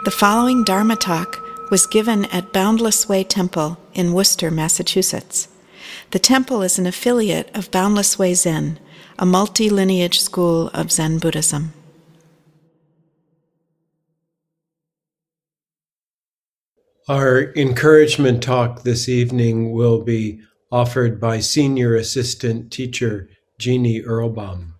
The following Dharma talk was given at Boundless Way Temple in Worcester, Massachusetts. The temple is an affiliate of Boundless Way Zen, a multi-lineage school of Zen Buddhism. Our encouragement talk this evening will be offered by Senior Assistant Teacher Jeannie Earlbaum.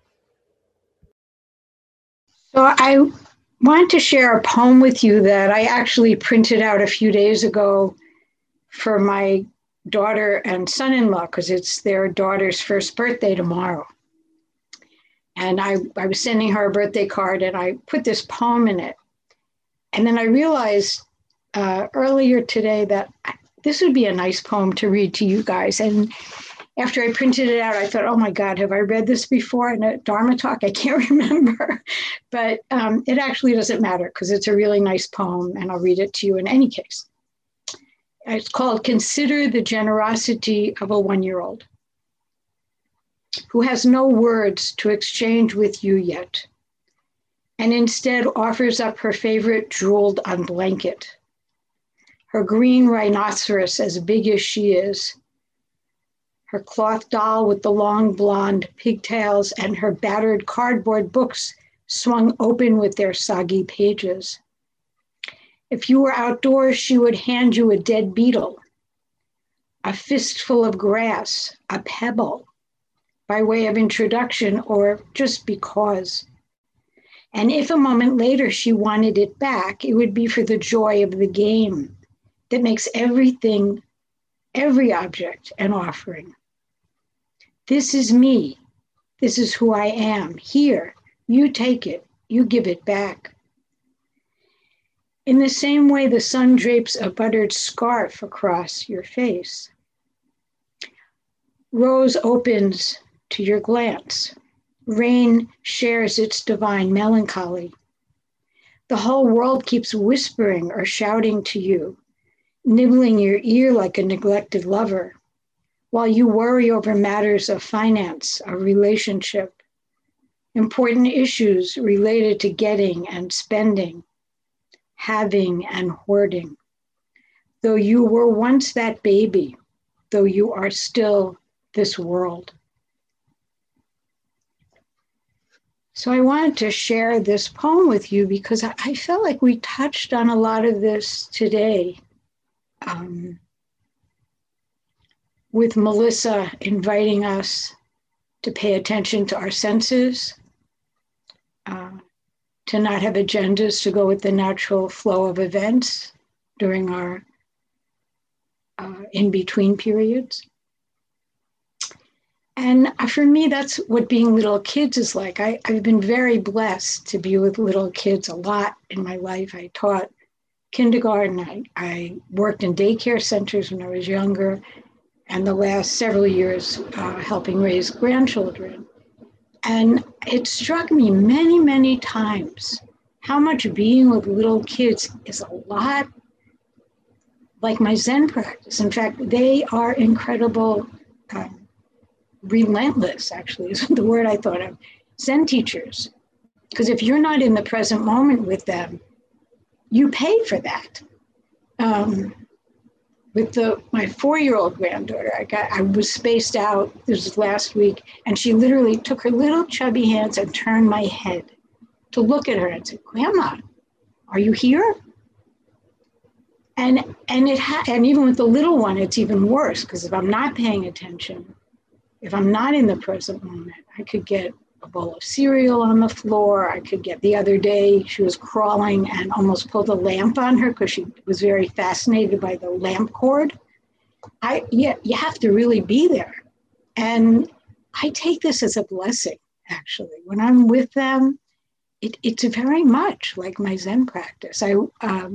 So I want to share a poem with you that I actually printed out a few days ago for my daughter and son-in-law, because it's their daughter's first birthday tomorrow. And I was sending her a birthday card and I put this poem in it. And then I realized earlier today that this would be a nice poem to read to you guys. And after I printed it out, I thought, oh my God, have I read this before in a Dharma talk? I can't remember. But it actually doesn't matter because it's a really nice poem and I'll read it to you in any case. It's called Consider the Generosity of a One-Year-Old who has no words to exchange with you yet, and instead offers up her favorite drooled on blanket, her green rhinoceros as big as she is, her cloth doll with the long blonde pigtails, and her battered cardboard books swung open with their soggy pages. If you were outdoors, she would hand you a dead beetle, a fistful of grass, a pebble, by way of introduction or just because. And if a moment later she wanted it back, it would be for the joy of the game that makes everything, every object, an offering. This is me. This is who I am. Here, you take it, you give it back. In the same way the sun drapes a buttered scarf across your face. Rose opens to your glance. Rain shares its divine melancholy. The whole world keeps whispering or shouting to you, nibbling your ear like a neglected lover, while you worry over matters of finance, of relationship, important issues related to getting and spending, having and hoarding. Though you were once that baby, though you are still this world. So I wanted to share this poem with you because I felt like we touched on a lot of this today. With Melissa inviting us to pay attention to our senses, to not have agendas, to go with the natural flow of events during our in-between periods. And for me, that's what being little kids is like. I've been very blessed to be with little kids a lot in my life. I taught kindergarten. I worked in daycare centers when I was younger, and the last several years helping raise grandchildren. And it struck me many, many times how much being with little kids is a lot like my Zen practice. In fact, they are incredible, relentless, actually, is the word I thought of, Zen teachers. Because if you're not in the present moment with them, you pay for that. With my 4-year-old granddaughter, I was spaced out, this was last week, and she literally took her little chubby hands and turned my head to look at her and said, Grandma, are you here? And even with the little one, it's even worse, because if I'm not paying attention, if I'm not in the present moment, I could get a bowl of cereal on the floor. I could get, the other day, she was crawling and almost pulled a lamp on her because she was very fascinated by the lamp cord. You have to really be there. And I take this as a blessing, actually. When I'm with them, it's very much like my Zen practice. I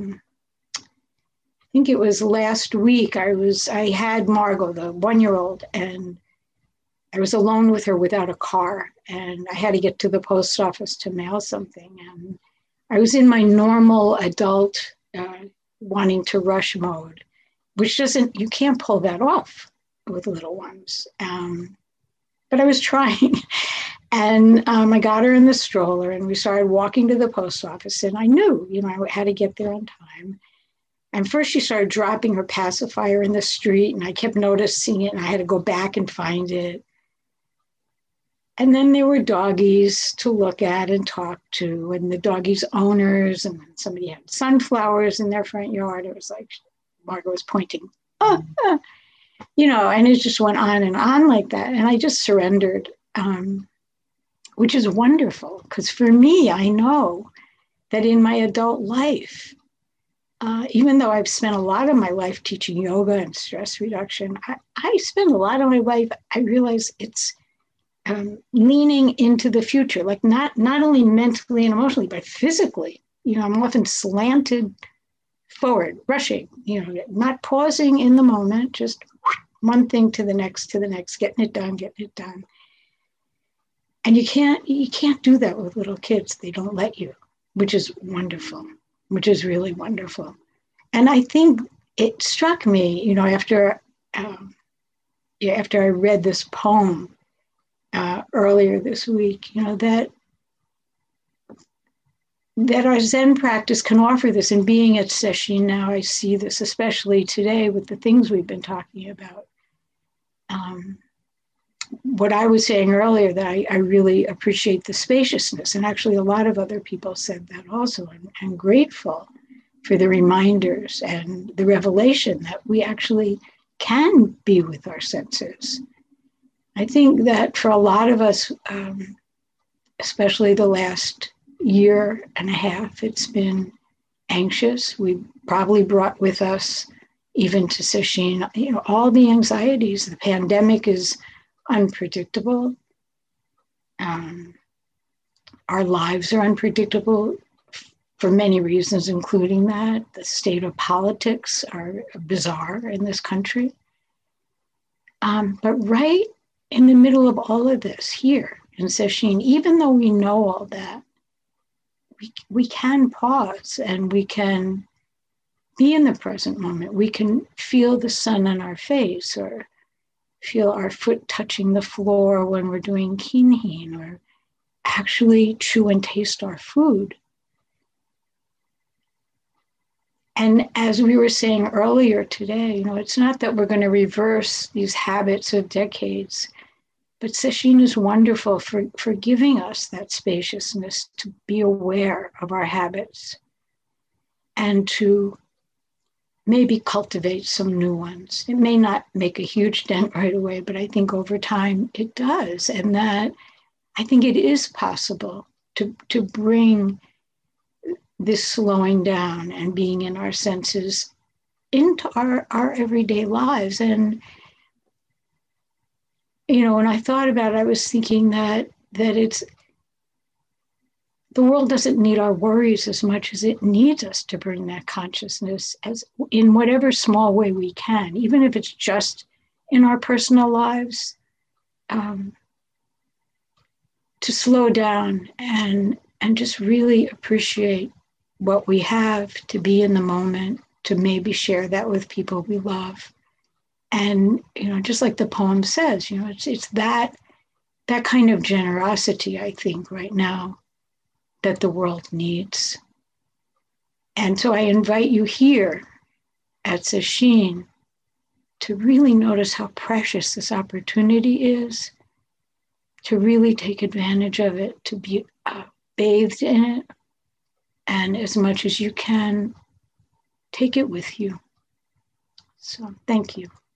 think it was last week, I had Margot, the 1-year-old, and I was alone with her without a car, and I had to get to the post office to mail something. And I was in my normal adult wanting to rush mode, which you can't pull that off with little ones. But I was trying. And I got her in the stroller and we started walking to the post office. And I knew, I had to get there on time. And first she started dropping her pacifier in the street and I kept noticing it and I had to go back and find it. And then there were doggies to look at and talk to, and the doggies' owners, and somebody had sunflowers in their front yard. It was like Margaret was pointing, and it just went on and on like that. And I just surrendered, which is wonderful, because for me, I know that in my adult life, even though I've spent a lot of my life teaching yoga and stress reduction, I spend a lot of my life, I realize it's leaning into the future, like not only mentally and emotionally, but physically. I'm often slanted forward, rushing, not pausing in the moment, just one thing to the next, getting it done. And you can't do that with little kids. They don't let you, which is wonderful, which is really wonderful. And I think it struck me, after I read this poem earlier this week, that our Zen practice can offer this. And being at Sesshin now, I see this, especially today with the things we've been talking about. What I was saying earlier, that I really appreciate the spaciousness. And actually, a lot of other people said that also. I'm grateful for the reminders and the revelation that we actually can be with our senses. I think that for a lot of us, especially the last year and a half, it's been anxious. We probably brought with us, even to Sesshin, all the anxieties. The pandemic is unpredictable. Our lives are unpredictable for many reasons, including that. The state of politics are bizarre in this country. But right in the middle of all of this here in Sesshin, even though we know all that, we can pause and we can be in the present moment. We can feel the sun on our face or feel our foot touching the floor when we're doing kinhin, or actually chew and taste our food. And as we were saying earlier today, it's not that we're going to reverse these habits of decades, but Sesshin is wonderful for giving us that spaciousness to be aware of our habits and to maybe cultivate some new ones. It may not make a huge dent right away, but I think over time it does. And that I think it is possible to bring this slowing down and being in our senses into our everyday lives. And, when I thought about it, I was thinking that it's, the world doesn't need our worries as much as it needs us to bring that consciousness as in whatever small way we can, even if it's just in our personal lives, to slow down and just really appreciate what we have, to be in the moment, to maybe share that with people we love. And, just like the poem says, it's that kind of generosity, I think, right now, that the world needs. And so I invite you here at Sesshin to really notice how precious this opportunity is, to really take advantage of it, to be bathed in it, and as much as you can, take it with you. So thank you.